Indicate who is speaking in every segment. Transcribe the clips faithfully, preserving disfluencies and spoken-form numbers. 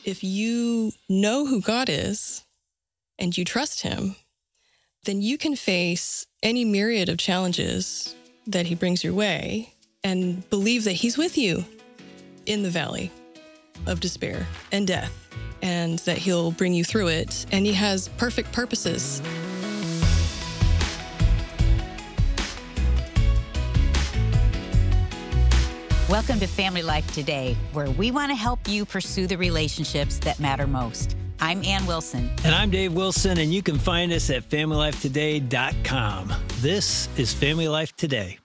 Speaker 1: if you know who God is and you trust him, then you can face any myriad of challenges that he brings your way and believe that he's with you in the valley of despair and death, and that he'll bring you through it. And he has perfect purposes.
Speaker 2: Welcome to Family Life Today, where we want to help you pursue the relationships that matter most. I'm Ann Wilson.
Speaker 3: And I'm Dave Wilson, and you can find us at family life today dot com. This is Family Life Today.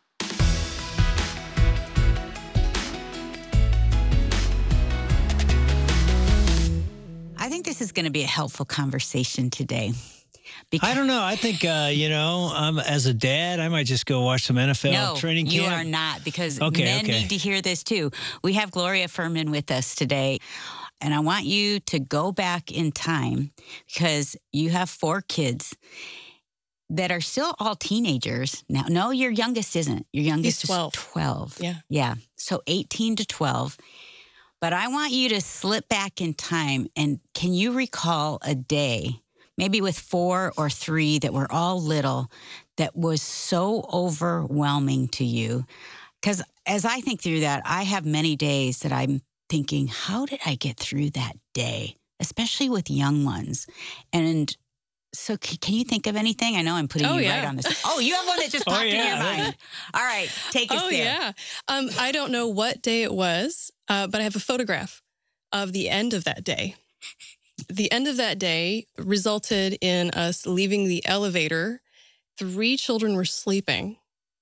Speaker 2: I think this is going to be a helpful conversation today.
Speaker 3: Because I don't know. I think, uh, you know, um, as a dad, I might just go watch some N F L
Speaker 2: no,
Speaker 3: training camp.
Speaker 2: You are not, because
Speaker 3: okay,
Speaker 2: men
Speaker 3: okay.
Speaker 2: need to hear this too. We have Gloria Furman with us today. And I want you to go back in time because you have four kids that are still all teenagers. Now, no, your youngest isn't. Your youngest
Speaker 1: He's twelve.
Speaker 2: is twelve.
Speaker 1: Yeah.
Speaker 2: Yeah. So eighteen to twelve. But I want you to slip back in time. And can you recall a day, maybe with four or three that were all little, that was so overwhelming to you? Because as I think through that, I have many days that I'm thinking, how did I get through that day, especially with young ones? And so c- can you think of anything? I know I'm putting
Speaker 1: oh,
Speaker 2: you
Speaker 1: yeah.
Speaker 2: right on this. Oh, you have one that just popped
Speaker 3: oh, yeah.
Speaker 2: in your mind. All right, take us
Speaker 1: oh,
Speaker 2: there.
Speaker 1: yeah. Um, I don't know what day it was, uh, but I have a photograph of the end of that day. The end of that day resulted in us leaving the elevator. Three children were sleeping,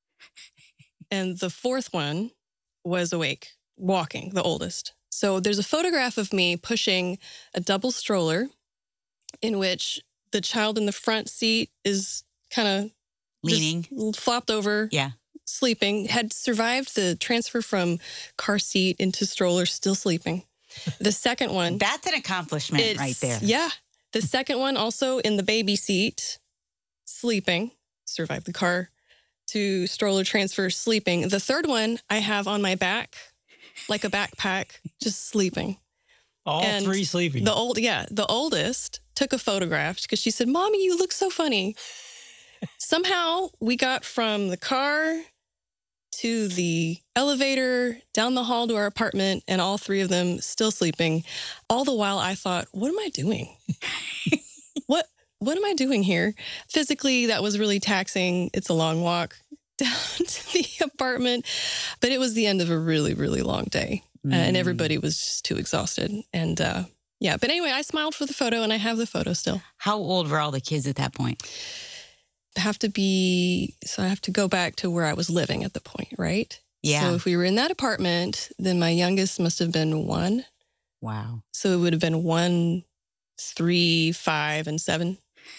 Speaker 1: and the fourth one was awake, walking, the oldest. So there's a photograph of me pushing a double stroller in which the child in the front seat is kind of
Speaker 2: Leaning.
Speaker 1: flopped over,
Speaker 2: Yeah.
Speaker 1: sleeping, had survived the transfer from car seat into stroller, still sleeping. The second one.
Speaker 2: That's an accomplishment right there.
Speaker 1: Yeah. The second one also in the baby seat, sleeping, survived the car to stroller transfer, sleeping. The third one I have on my back, like a backpack, just sleeping.
Speaker 3: All
Speaker 1: and
Speaker 3: three sleeping.
Speaker 1: The old, yeah, the oldest took a photograph because she said, "Mommy, you look so funny." Somehow we got from the car to the elevator, down the hall to our apartment, and all three of them still sleeping. All the while I thought, what am I doing? what what am I doing here? Physically, that was really taxing. It's a long walk down to the apartment, but it was the end of a really, really long day. Mm. Uh, and everybody was just too exhausted. And uh, yeah, but anyway, I smiled for the photo and I have the photo still.
Speaker 2: How old were all the kids at that point?
Speaker 1: Have to be, so I have to go back to where I was living at the point, right?
Speaker 2: Yeah.
Speaker 1: So if we were in that apartment, then my youngest must have been one.
Speaker 2: Wow.
Speaker 1: So it would have been one, three, five, and seven.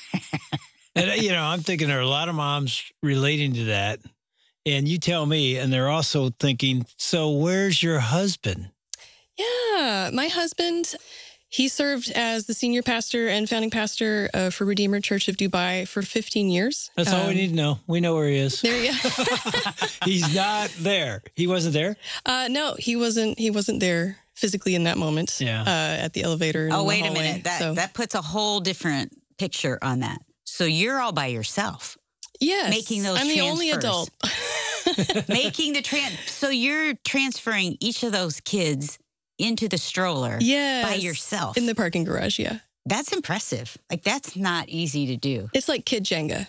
Speaker 3: And, you know, I'm thinking there are a lot of moms relating to that. And you tell me, and they're also thinking, so where's your husband?
Speaker 1: Yeah, my husband, he served as the senior pastor and founding pastor uh, for Redeemer Church of Dubai for fifteen years.
Speaker 3: That's all um, we need to know. We know where he is.
Speaker 1: There, yeah.
Speaker 3: He's not there. He wasn't there?
Speaker 1: Uh, no, he wasn't. He wasn't there physically in that moment.
Speaker 3: Yeah.
Speaker 1: Uh, at the elevator.
Speaker 2: Oh,
Speaker 1: in
Speaker 2: wait
Speaker 1: the
Speaker 2: a minute. That
Speaker 1: so.
Speaker 2: that puts a whole different picture on that. So you're all by yourself.
Speaker 1: Yes.
Speaker 2: Making those
Speaker 1: I'm
Speaker 2: transfers.
Speaker 1: the only adult.
Speaker 2: Making the trans. So you're transferring each of those kids into the stroller
Speaker 1: yes,
Speaker 2: by yourself.
Speaker 1: In the parking garage, yeah.
Speaker 2: That's impressive. Like, that's not easy to do.
Speaker 1: It's like kid Jenga.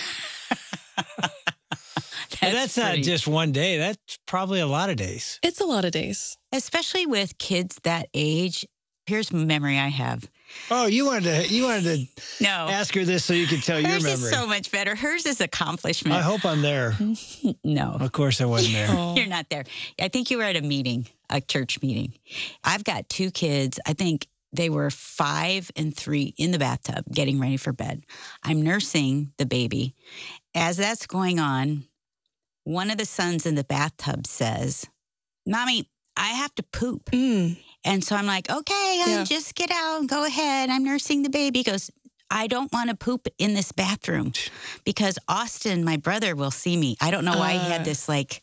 Speaker 2: that's
Speaker 3: and that's
Speaker 2: pretty...
Speaker 3: not just one day. That's probably a lot of days.
Speaker 1: It's a lot of days.
Speaker 2: Especially with kids that age. Here's a memory I have.
Speaker 3: Oh, you wanted to you wanted to
Speaker 2: no.
Speaker 3: ask her this so you could tell
Speaker 2: Hers
Speaker 3: your memory.
Speaker 2: Hers is so much better. Hers is accomplishment.
Speaker 3: I hope I'm there.
Speaker 2: No.
Speaker 3: Of course I wasn't there.
Speaker 1: Oh.
Speaker 2: You're not there. I think you were at a meeting, a church meeting. I've got two kids. I think they were five and three in the bathtub getting ready for bed. I'm nursing the baby. As that's going on, one of the sons in the bathtub says, "Mommy, I have to poop."
Speaker 1: Mm.
Speaker 2: And so I'm like, okay, honey,
Speaker 1: Yeah.
Speaker 2: just get out and go ahead. I'm nursing the baby. He goes, I don't want to poop in this bathroom because Austin, my brother, will see me. I don't know why
Speaker 1: Uh.
Speaker 2: he had this like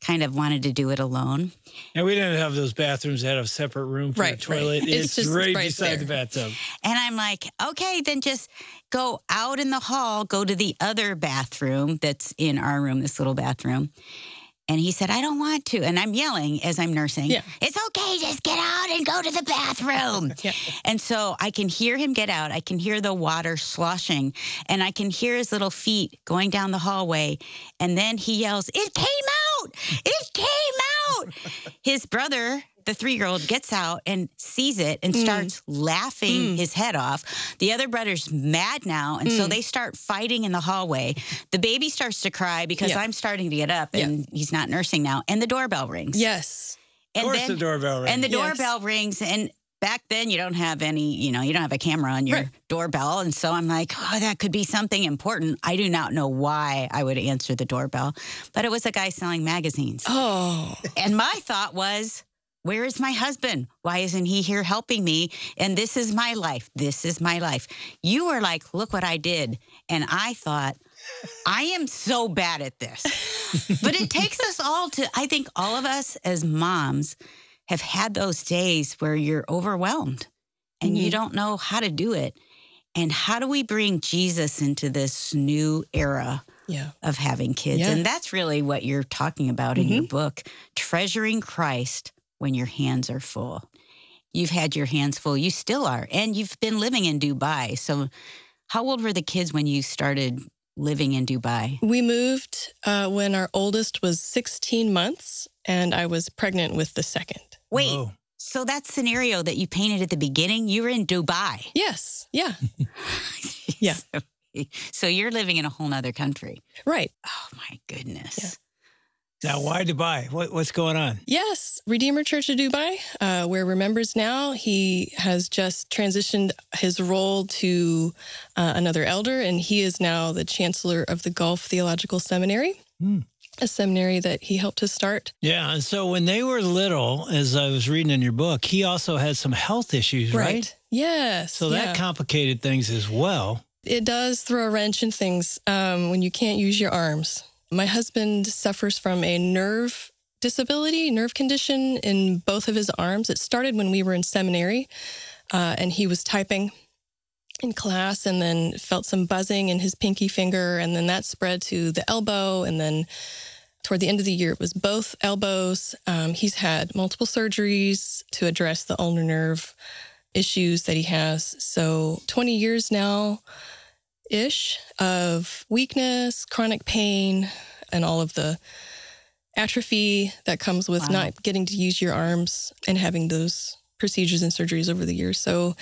Speaker 2: kind of wanted to do it alone.
Speaker 3: And we didn't have those bathrooms that have a separate room for
Speaker 1: Right,
Speaker 3: the toilet.
Speaker 1: right.
Speaker 3: It's,
Speaker 1: It's just
Speaker 3: right,
Speaker 1: right
Speaker 3: beside
Speaker 1: there.
Speaker 3: the bathtub.
Speaker 2: And I'm like, okay, then just go out in the hall, go to the other bathroom that's in our room, this little bathroom. And he said, I don't want to. And I'm yelling as I'm nursing.
Speaker 1: Yeah.
Speaker 2: It's okay, just get out and go to the bathroom.
Speaker 1: Yeah.
Speaker 2: And so I can hear him get out. I can hear the water sloshing. And I can hear his little feet going down the hallway. And then he yells, it came out! It came out! His brother, the three-year-old, gets out and sees it and starts laughing his head off. The other brother's mad now, and so they start fighting in the hallway. The baby starts to cry because
Speaker 1: Yeah.
Speaker 2: I'm starting to get up, and he's not nursing now. And the doorbell rings.
Speaker 1: Yes.
Speaker 3: Of
Speaker 2: And
Speaker 3: course
Speaker 2: then,
Speaker 3: the doorbell rings.
Speaker 2: And the
Speaker 1: Yes.
Speaker 2: doorbell rings, and back then you don't have any, you know, you don't have a camera on your
Speaker 1: Right.
Speaker 2: doorbell. And so I'm like, oh, that could be something important. I do not know why I would answer the doorbell, but it was a guy selling magazines.
Speaker 1: Oh.
Speaker 2: And my thought was, where is my husband? Why isn't he here helping me? And this is my life. This is my life. You were like, look what I did. And I thought, I am so bad at this. But it takes us all to, I think all of us as moms have had those days where you're overwhelmed and you
Speaker 1: Mhm.
Speaker 2: don't know how to do it. And how do we bring Jesus into this new era
Speaker 1: Yeah.
Speaker 2: of having kids?
Speaker 1: Yeah.
Speaker 2: And that's really what you're talking about in your book, treasuring Christ when your hands are full. You've had your hands full. You still are. And you've been living in Dubai. So how old were the kids when you started living in Dubai?
Speaker 1: We moved uh, when our oldest was sixteen months, and I was pregnant with the second.
Speaker 2: Wait,
Speaker 3: Whoa.
Speaker 2: so that scenario that you painted at the beginning, you were in Dubai.
Speaker 1: Yes. Yeah. Yeah.
Speaker 2: So, so you're living in a whole nother country.
Speaker 1: Right.
Speaker 2: Oh, my goodness.
Speaker 1: Yeah.
Speaker 3: Now, why Dubai? What, what's going on?
Speaker 1: Yes. Redeemer Church of Dubai, uh, where Remembers now, he has just transitioned his role to uh, another elder, and he is now the chancellor of the Gulf Theological Seminary,
Speaker 3: Hmm.
Speaker 1: a seminary that he helped to start.
Speaker 3: Yeah. And so when they were little, as I was reading in your book, he also had some health issues, right?
Speaker 1: Yes.
Speaker 3: So that
Speaker 1: yeah.
Speaker 3: complicated things as well.
Speaker 1: It does throw a wrench in things um, when you can't use your arms. My husband suffers from a nerve disability, nerve condition in both of his arms. It started when we were in seminary, uh, and he was typing in class and then felt some buzzing in his pinky finger, and then that spread to the elbow, and then toward the end of the year, it was both elbows. Um, he's had multiple surgeries to address the ulnar nerve issues that he has. So twenty years now, ish of weakness, chronic pain, and all of the atrophy that comes with
Speaker 2: Wow.
Speaker 1: not getting to use your arms and having those procedures and surgeries over the years. So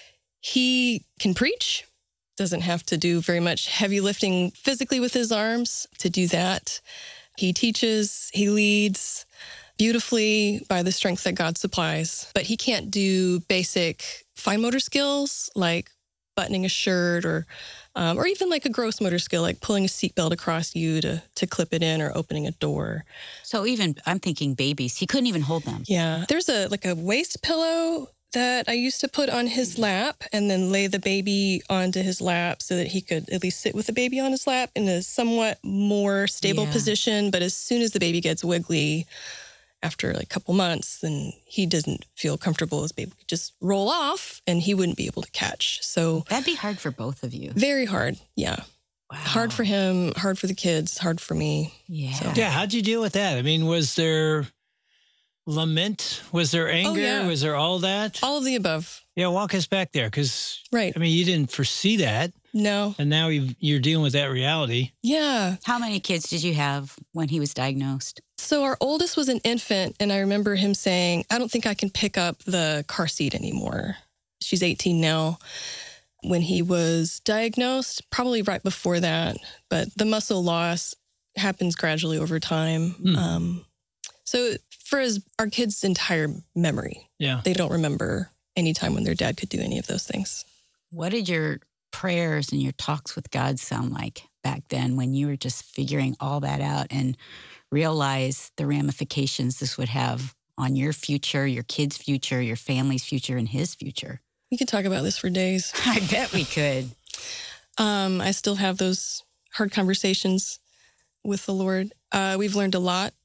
Speaker 1: he can preach, doesn't have to do very much heavy lifting physically with his arms to do that. He teaches, he leads beautifully by the strength that God supplies, but he can't do basic fine motor skills like buttoning a shirt or um, or even like a gross motor skill, like pulling a seatbelt across you to to clip it in or opening a door.
Speaker 2: So even, I'm thinking babies, he couldn't even hold them.
Speaker 1: Yeah. There's a like a waist pillow that I used to put on his lap and then lay the baby onto his lap so that he could at least sit with the baby on his lap in a somewhat more stable
Speaker 2: Yeah.
Speaker 1: position. But as soon as the baby gets wiggly, after like a couple months, then he doesn't feel comfortable. His baby could just roll off and he wouldn't be able to catch. So
Speaker 2: That'd be hard for both of you.
Speaker 1: very hard. Yeah.
Speaker 2: Wow.
Speaker 1: Hard for him, hard for the kids, hard for me.
Speaker 2: Yeah.
Speaker 1: So-
Speaker 3: Yeah. How'd you deal with that? I mean, was there lament? Was there anger?
Speaker 1: yeah.
Speaker 3: Was there all that?
Speaker 1: All of the above.
Speaker 3: Yeah. Walk us back there. Because,
Speaker 1: Right.
Speaker 3: I mean, you didn't foresee that.
Speaker 1: No.
Speaker 3: And now you've, you're dealing with that reality.
Speaker 1: Yeah.
Speaker 2: How many kids did you have when he was diagnosed?
Speaker 1: So our oldest was an infant, and I remember him saying, I don't think I can pick up the car seat anymore. She's eighteen now. When he was diagnosed, probably right before that, but the muscle loss happens gradually over time.
Speaker 3: Hmm.
Speaker 1: Um, so for his, our kids' entire memory,
Speaker 3: Yeah.
Speaker 1: they don't remember any time when their dad could do any of those things.
Speaker 2: What did your prayers and your talks with God sound like back then when you were just figuring all that out and realize the ramifications this would have on your future, your kids' future, your family's future, and his future?
Speaker 1: We could talk about this for days.
Speaker 2: I bet we could.
Speaker 1: Um, I still have those hard conversations with the Lord. Uh, we've learned a lot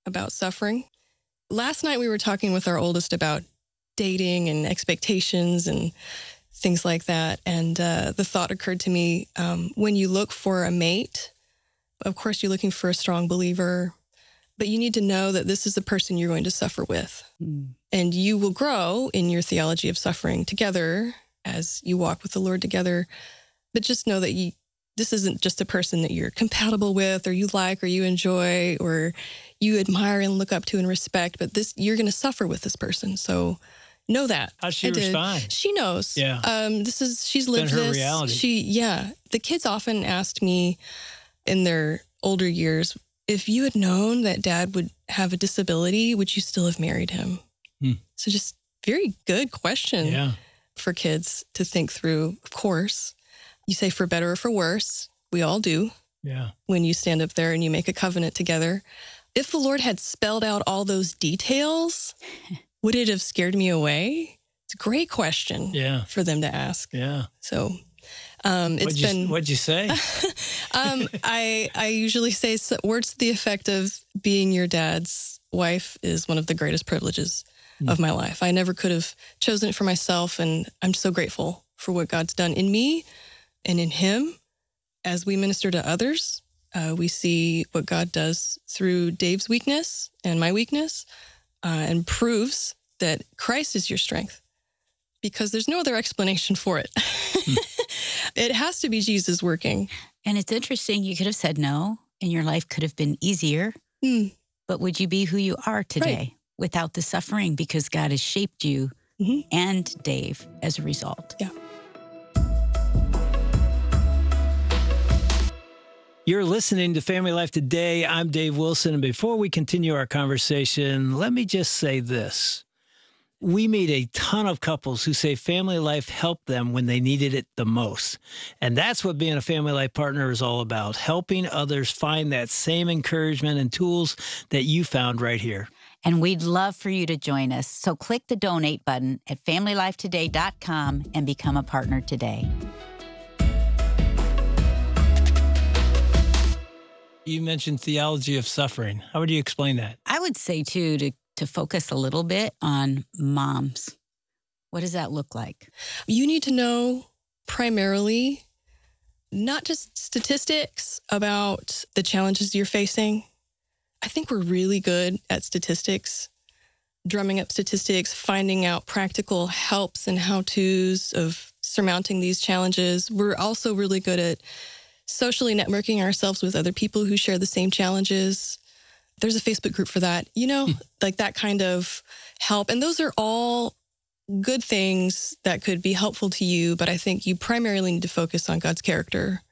Speaker 1: about suffering. Last night we were talking with our oldest about dating and expectations and things like that. And uh, the thought occurred to me, um, when you look for a mate, of course, you're looking for a strong believer, but you need to know that this is the person you're going to suffer with. Mm. And you will grow in your theology of suffering together as you walk with the Lord together. But just know that you, this isn't just a person that you're compatible with or you like or you enjoy or you admire and look up to and respect, but this you're going to suffer with this person. So know that.
Speaker 3: How's she respond?
Speaker 1: She knows.
Speaker 3: Yeah.
Speaker 1: Um, this is, she's lived
Speaker 3: it's been her
Speaker 1: this.
Speaker 3: reality.
Speaker 1: She, yeah. The kids often asked me in their older years, if you had known that Dad would have a disability, would you still have married him? Hmm. So just very good question
Speaker 3: yeah.
Speaker 1: for kids to think through. Of course, you say for better or for worse. We all do.
Speaker 3: Yeah.
Speaker 1: When you stand up there and you make a covenant together. If the Lord had spelled out all those details, would it have scared me away? It's a great question
Speaker 3: yeah.
Speaker 1: for them to ask.
Speaker 3: Yeah.
Speaker 1: So um, it's
Speaker 3: what'd
Speaker 1: been...
Speaker 3: You, what'd you say?
Speaker 1: um, I, I usually say words to the effect of being your dad's wife is one of the greatest privileges mm. of my life. I never could have chosen it for myself, and I'm so grateful for what God's done in me and in him. As we minister to others, uh, we see what God does through Dave's weakness and my weakness, uh, and proves that Christ is your strength, because there's no other explanation for it. Hmm. It has to be Jesus working.
Speaker 2: And it's interesting. You could have said no, and your life could have been easier.
Speaker 1: Hmm.
Speaker 2: But would you be who you are today
Speaker 1: right.
Speaker 2: without the suffering? Because God has shaped you mm-hmm. and Dave as a result.
Speaker 1: Yeah.
Speaker 3: You're listening to Family Life Today. I'm Dave Wilson. And before we continue our conversation, let me just say this. We meet a ton of couples who say family life helped them when they needed it the most. And that's what being a family life partner is all about, helping others find that same encouragement and tools that you found right here.
Speaker 2: And we'd love for you to join us. So click the donate button at family life today dot com and become a partner today.
Speaker 3: You mentioned theology of suffering. How would you explain that?
Speaker 2: I would say, too, to, to focus a little bit on moms. What does that look like?
Speaker 1: You need to know primarily not just statistics about the challenges you're facing. I think we're really good at statistics, drumming up statistics, finding out practical helps and how-tos of surmounting these challenges. We're also really good at socially networking ourselves with other people who share the same challenges. There's a Facebook group for that, you know, hmm. like that kind of help. And those are all good things that could be helpful to you, but I think you primarily need to focus on God's character.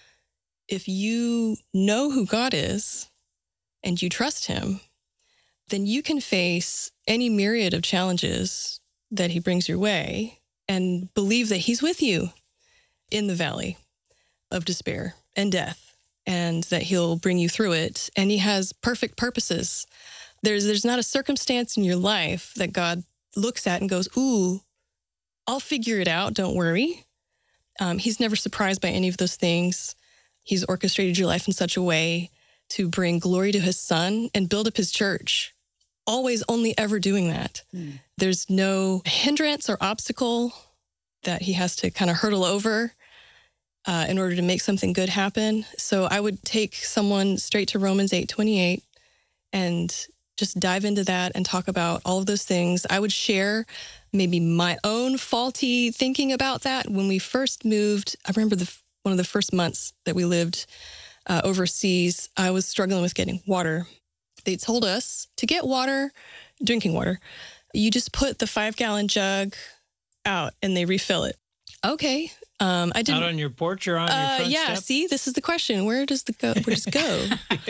Speaker 1: If you know who God is and you trust him, then you can face any myriad of challenges that he brings your way and believe that he's with you in the valley of despair and death, and that he'll bring you through it. And he has perfect purposes. There's there's not a circumstance in your life that God looks at and goes, ooh, I'll figure it out, don't worry. Um, he's never surprised by any of those things. He's orchestrated your life in such a way to bring glory to his son and build up his church. Always only ever doing that. Mm. There's no hindrance or obstacle that he has to kind of hurdle over Uh, in order to make something good happen. So I would take someone straight to Romans eight twenty-eight and just dive into that and talk about all of those things. I would share maybe my own faulty thinking about that. When we first moved, I remember the one of the first months that we lived uh, overseas, I was struggling with getting water. They told us to get water, drinking water, you just put the five-gallon jug out and they refill it. Okay. Um, I didn't.
Speaker 3: Out on your porch or on your
Speaker 1: uh,
Speaker 3: front
Speaker 1: yeah,
Speaker 3: step?
Speaker 1: see, this is the question. Where does the go? Where does it go?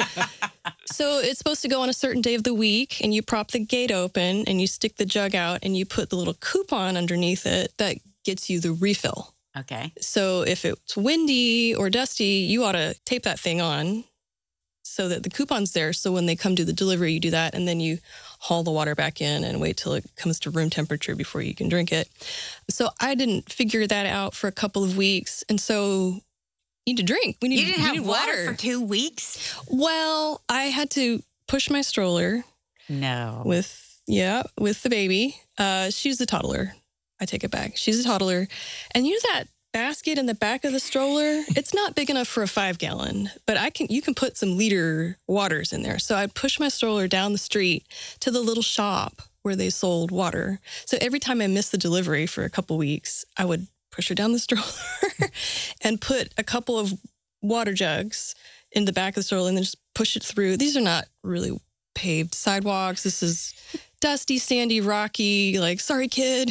Speaker 1: So it's supposed to go on a certain day of the week, and you prop the gate open, and you stick the jug out, and you put the little coupon underneath it that gets you the refill.
Speaker 2: Okay.
Speaker 1: So if it's windy or dusty, you ought to tape that thing on so that the coupon's there. So when they come do the delivery, you do that, and then you haul the water back in and wait till it comes to room temperature before you can drink it. So I didn't figure that out for a couple of weeks. And so you need to drink. We need,
Speaker 2: you didn't
Speaker 1: we
Speaker 2: have
Speaker 1: need
Speaker 2: water.
Speaker 1: water
Speaker 2: for two weeks?
Speaker 1: Well, I had to push my stroller
Speaker 2: No.
Speaker 1: with, yeah, with the baby. Uh, she's a toddler. I take it back. She's a toddler. And you know that basket in the back of the stroller? It's not big enough for a five gallon, but I can, you can put some liter waters in there. So I'd push my stroller down the street to the little shop where they sold water. So every time I missed the delivery for a couple weeks, I would push her down the stroller and put a couple of water jugs in the back of the stroller and then just push it through. These are not really paved sidewalks. This is dusty, sandy, rocky, like, sorry, kid.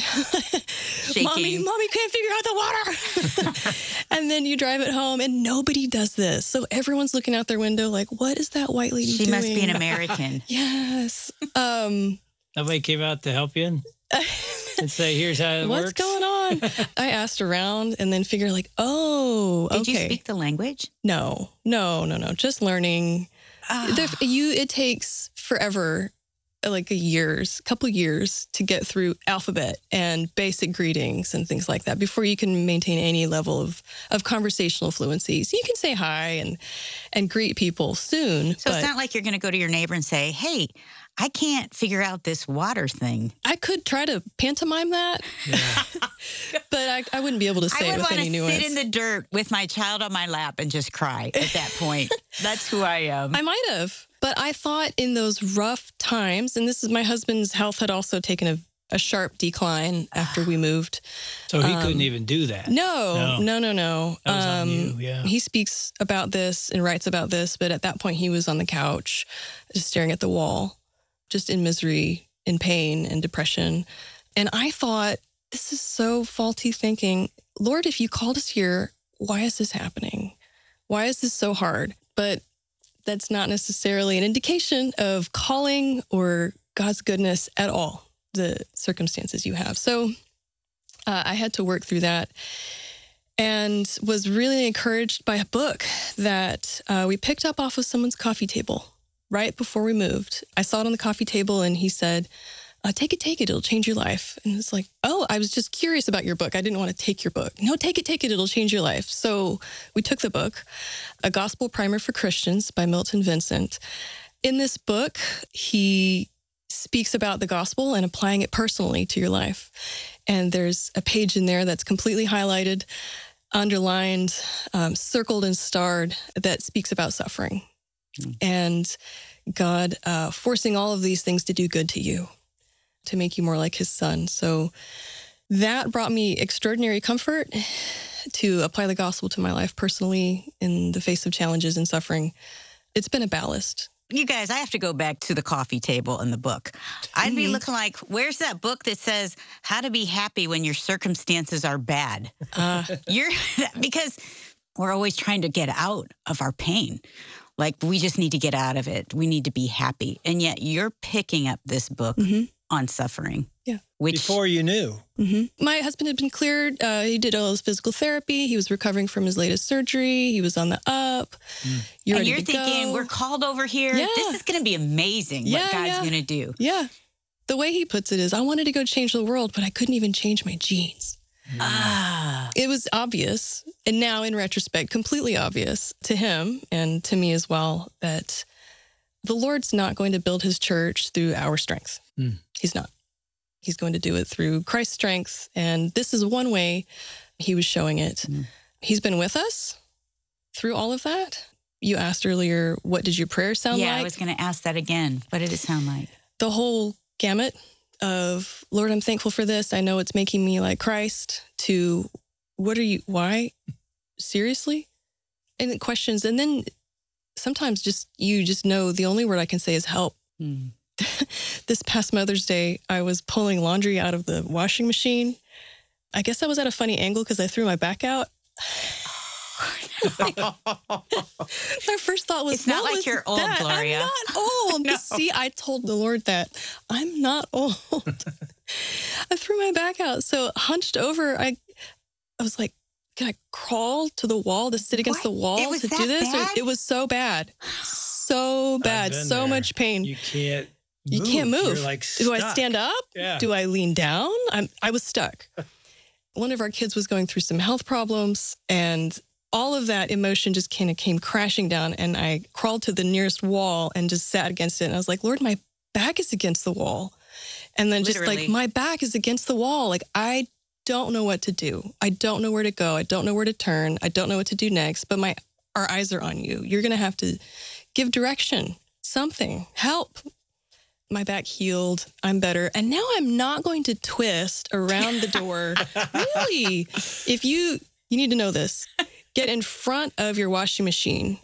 Speaker 1: mommy, mommy can't figure out the water. And then you drive it home and nobody does this. So everyone's looking out their window like, what is that white lady
Speaker 2: she
Speaker 1: doing?
Speaker 2: She must be an American.
Speaker 1: Yes. Um,
Speaker 3: Nobody came out to help you and say, here's how it
Speaker 1: What's
Speaker 3: works?
Speaker 1: going on? I asked around and then figured like, oh,
Speaker 2: Did
Speaker 1: okay.
Speaker 2: you speak the language?
Speaker 1: No, no, no, no. Just learning.
Speaker 2: Oh.
Speaker 1: There, you, it takes forever, like a years, couple years to get through alphabet and basic greetings and things like that before you can maintain any level of, of conversational fluency. So you can say hi and, and greet people soon.
Speaker 2: So
Speaker 1: but
Speaker 2: it's not like you're going to go to your neighbor and say, hey, I can't figure out this water thing.
Speaker 1: I could try to pantomime that,
Speaker 3: Yeah.
Speaker 1: but I, I wouldn't be able to say
Speaker 2: I
Speaker 1: it
Speaker 2: would
Speaker 1: with
Speaker 2: want
Speaker 1: any
Speaker 2: to
Speaker 1: nuance.
Speaker 2: sit in the dirt with my child on my lap and just cry at that point. That's who I am.
Speaker 1: I might have, but I thought in those rough times, and this is my husband's health had also taken a, a sharp decline after we moved.
Speaker 3: So he
Speaker 1: Um,
Speaker 3: couldn't even do that.
Speaker 1: No,
Speaker 3: No.
Speaker 1: no, no, no.
Speaker 3: That was on you, yeah.
Speaker 1: He speaks about this and writes about this, but at that point he was on the couch, just staring at the wall, just in misery, in pain and depression. And I thought, this is so faulty thinking. Lord, if you called us here, why is this happening? Why is this so hard? But that's not necessarily an indication of calling or God's goodness at all, the circumstances you have. So uh, I had to work through that and was really encouraged by a book that uh, we picked up off of someone's coffee table right before we moved. I saw it on the coffee table and he said, uh, take it, take it, it'll change your life. And it's like, oh, I was just curious about your book. I didn't want to take your book. No, take it, take it, it'll change your life. So we took the book, A Gospel Primer for Christians by Milton Vincent. In this book, he speaks about the gospel and applying it personally to your life. And there's a page in there that's completely highlighted, underlined, um, circled and starred that speaks about suffering mm. and God uh, forcing all of these things to do good to you, to make you more like his son. So that brought me extraordinary comfort to apply the gospel to my life personally in the face of challenges and suffering. It's been a ballast.
Speaker 2: You guys, I have to go back to the coffee table and the book. I'd mm-hmm. be looking like, where's that book that says how to be happy when your circumstances are bad? Uh, You're because we're always trying to get out of our pain. Like, we just need to get out of it. We need to be happy. And yet you're picking up this book mm-hmm. on suffering.
Speaker 1: Yeah.
Speaker 3: Which, Before you knew.
Speaker 1: Mm-hmm. My husband had been cleared. Uh, he did all his physical therapy. He was recovering from his latest surgery. He was on the up. Mm. You're
Speaker 2: and
Speaker 1: ready
Speaker 2: you're
Speaker 1: to
Speaker 2: thinking,
Speaker 1: go.
Speaker 2: We're called over here.
Speaker 1: Yeah.
Speaker 2: This is going to be amazing
Speaker 1: yeah,
Speaker 2: what God's
Speaker 1: yeah.
Speaker 2: going to do.
Speaker 1: Yeah. The way he puts it is, I wanted to go change the world, but I couldn't even change my genes.
Speaker 2: Mm. Ah.
Speaker 1: It was obvious, and now in retrospect, completely obvious to him and to me as well, that the Lord's not going to build his church through our strength. Mm. He's not. He's going to do it through Christ's strength, and this is one way he was showing it. Mm. He's been with us through all of that. You asked earlier, what did your prayer sound
Speaker 2: yeah,
Speaker 1: like?
Speaker 2: Yeah, I was going to ask that again. What did it sound like?
Speaker 1: The whole gamut of, Lord, I'm thankful for this. I know it's making me like Christ, to what are you, why? Seriously? And then questions. And then sometimes just, you just know the only word I can say is help. Mm. This past Mother's Day, I was pulling laundry out of the washing machine. I guess I was at a funny angle because I threw my back out. My first thought was,
Speaker 2: it's not like you're old,
Speaker 1: that?
Speaker 2: Gloria.
Speaker 1: I'm not old. No. See, I told the Lord that I'm not old. I threw my back out. So hunched over, I I was like, can I crawl to the wall to sit against
Speaker 2: what?
Speaker 1: the wall
Speaker 2: to
Speaker 1: do this?
Speaker 2: Bad?
Speaker 1: Or, it was so bad. So bad. So
Speaker 3: there.
Speaker 1: much pain.
Speaker 3: You can't
Speaker 1: You
Speaker 3: move.
Speaker 1: can't move.
Speaker 3: You're like
Speaker 1: Do I
Speaker 3: stuck.
Speaker 1: stand up?
Speaker 3: Yeah.
Speaker 1: Do I lean down? I'm, I was stuck. One of our kids was going through some health problems, and all of that emotion just kind of came crashing down, and I crawled to the nearest wall and just sat against it. And I was like, Lord, my back is against the wall. And then just
Speaker 2: Literally.
Speaker 1: like, my back is against the wall. Like, I don't know what to do. I don't know where to go. I don't know where to turn. I don't know what to do next, but my, our eyes are on you. You're going to have to give direction, something, help. My back healed. I'm better. And now I'm not going to twist around the door. Really? If you, you need to know this, get in front of your washing machine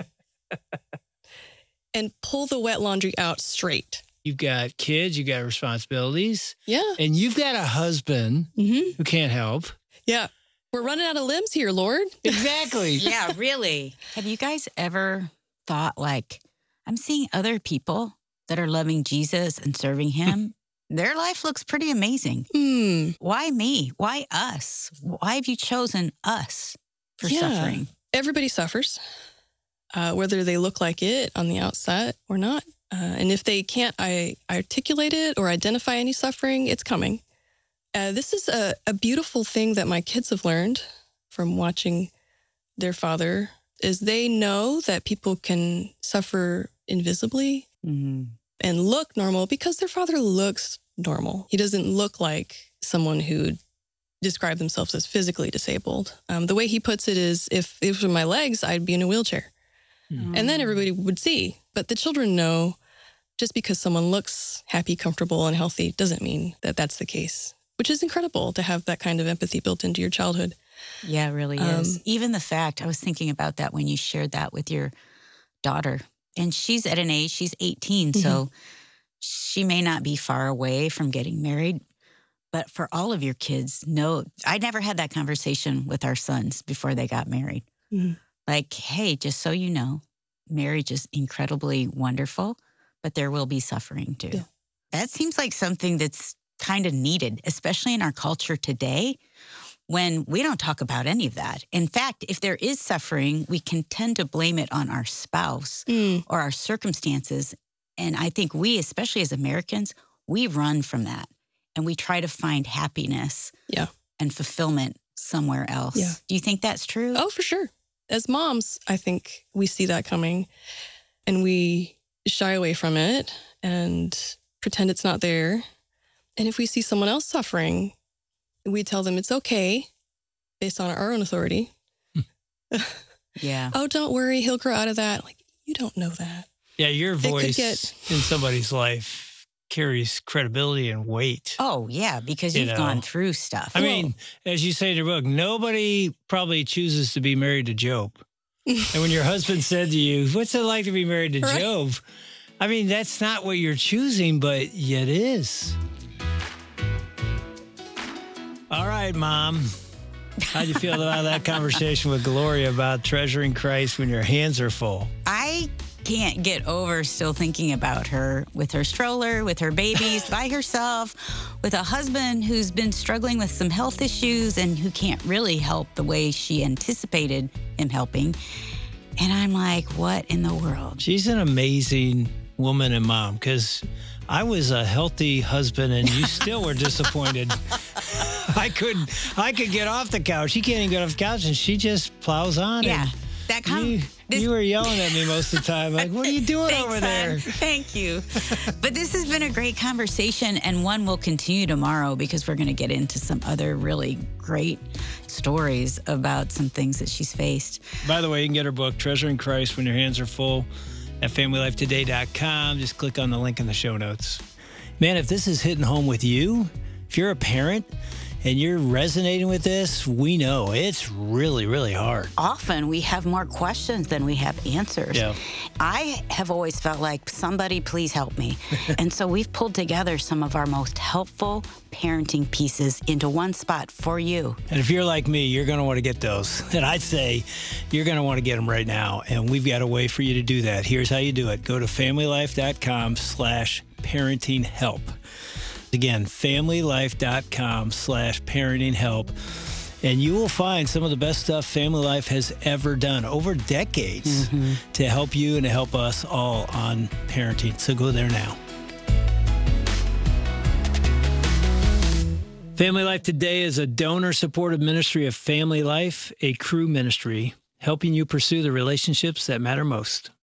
Speaker 1: and pull the wet laundry out straight.
Speaker 3: You've got kids, you got responsibilities,
Speaker 1: Yeah.
Speaker 3: and you've got a husband
Speaker 1: Mm-hmm.
Speaker 3: who can't help.
Speaker 1: Yeah. We're running out of limbs here, Lord.
Speaker 3: Exactly.
Speaker 2: Yeah, really. Have you guys ever thought, like, I'm seeing other people that are loving Jesus and serving him? Their life looks pretty amazing.
Speaker 1: Hmm.
Speaker 2: Why me? Why us? Why have you chosen us for
Speaker 1: Yeah.
Speaker 2: suffering?
Speaker 1: Everybody suffers, uh, whether they look like it on the outside or not. Uh, and if they can't I, articulate it or identify any suffering, it's coming. Uh, this is a, a beautiful thing that my kids have learned from watching their father, is they know that people can suffer invisibly
Speaker 2: Mm-hmm.
Speaker 1: and look normal because their father looks normal. He doesn't look like someone who described themselves as physically disabled. Um, the way he puts it is, if it was my legs, I'd be in a wheelchair.
Speaker 3: Mhm.
Speaker 1: And then everybody would see. But the children know just because someone looks happy, comfortable, and healthy doesn't mean that that's the case, which is incredible to have that kind of empathy built into your childhood.
Speaker 2: Yeah, it really
Speaker 1: Um,
Speaker 2: is. Even the fact, I was thinking about that when you shared that with your daughter. And she's at an age, she's eighteen, so she may not be far away from getting married. But for all of your kids, no, I never had that conversation with our sons before they got married.
Speaker 1: Mhm.
Speaker 2: Like, hey, just so you know, marriage is incredibly wonderful, but there will be suffering too.
Speaker 1: Yeah.
Speaker 2: That seems like something that's kind of needed, especially in our culture today, when we don't talk about any of that. In fact, if there is suffering, we can tend to blame it on our spouse
Speaker 1: Mm.
Speaker 2: or our circumstances. And I think we, especially as Americans, we run from that and we try to find happiness
Speaker 1: Yeah.
Speaker 2: and fulfillment somewhere else.
Speaker 1: Yeah.
Speaker 2: Do you think that's true?
Speaker 1: Oh, for sure. As moms, I think we see that coming and we shy away from it and pretend it's not there. And if we see someone else suffering, we tell them it's okay based on our own authority.
Speaker 2: Yeah.
Speaker 1: Oh, don't worry, he'll grow out of that. Like, you don't know that.
Speaker 3: Yeah, your
Speaker 1: could
Speaker 3: voice
Speaker 1: get-
Speaker 3: in somebody's life carries credibility and weight.
Speaker 2: Oh, yeah, because
Speaker 3: You
Speaker 2: you've
Speaker 3: know.
Speaker 2: gone through stuff.
Speaker 3: I mean, as you say in your book, nobody probably chooses to be married to Job. And when your husband said to you, what's it like to be married to
Speaker 1: Right.
Speaker 3: Job? I mean, that's not what you're choosing, but yet it is. All right, Mom. How'd you feel about that conversation with Gloria about treasuring Christ when your hands are full?
Speaker 2: I can't get over still thinking about her with her stroller, with her babies, by herself, with a husband who's been struggling with some health issues and who can't really help the way she anticipated him helping. And I'm like, what in the world?
Speaker 3: She's an amazing woman and mom, because I was a healthy husband and you still were disappointed. I couldn't, I could get off the couch. She can't even get off the couch and she just plows on.
Speaker 2: Yeah,
Speaker 3: and
Speaker 2: that com-
Speaker 3: you,
Speaker 2: this-
Speaker 3: you were yelling at me most of the time. Like, what are you doing
Speaker 2: Thanks,
Speaker 3: over
Speaker 2: hon.
Speaker 3: there?
Speaker 2: Thank you. But this has been a great conversation, and one will continue tomorrow because we're going to get into some other really great stories about some things that she's faced.
Speaker 3: By the way, you can get her book, Treasuring Christ When Your Hands Are Full, at family life today dot com. Just click on the link in the show notes. Man, if this is hitting home with you, if you're a parent and you're resonating with this, we know it's really, really hard.
Speaker 2: Often we have more questions than we have answers.
Speaker 3: Yeah.
Speaker 2: I have always felt like, somebody please help me. And so we've pulled together some of our most helpful parenting pieces into one spot for you.
Speaker 3: And if you're like me, you're going to want to get those. And I'd say you're going to want to get them right now. And we've got a way for you to do that. Here's how you do it. Go to family life dot com slash parenting help. Again, family life dot com slash parenting help. And you will find some of the best stuff Family Life has ever done over decades to help you and to help us all on parenting. So go there now. Family Life Today is a donor-supported ministry of Family Life, a Cru ministry, helping you pursue the relationships that matter most.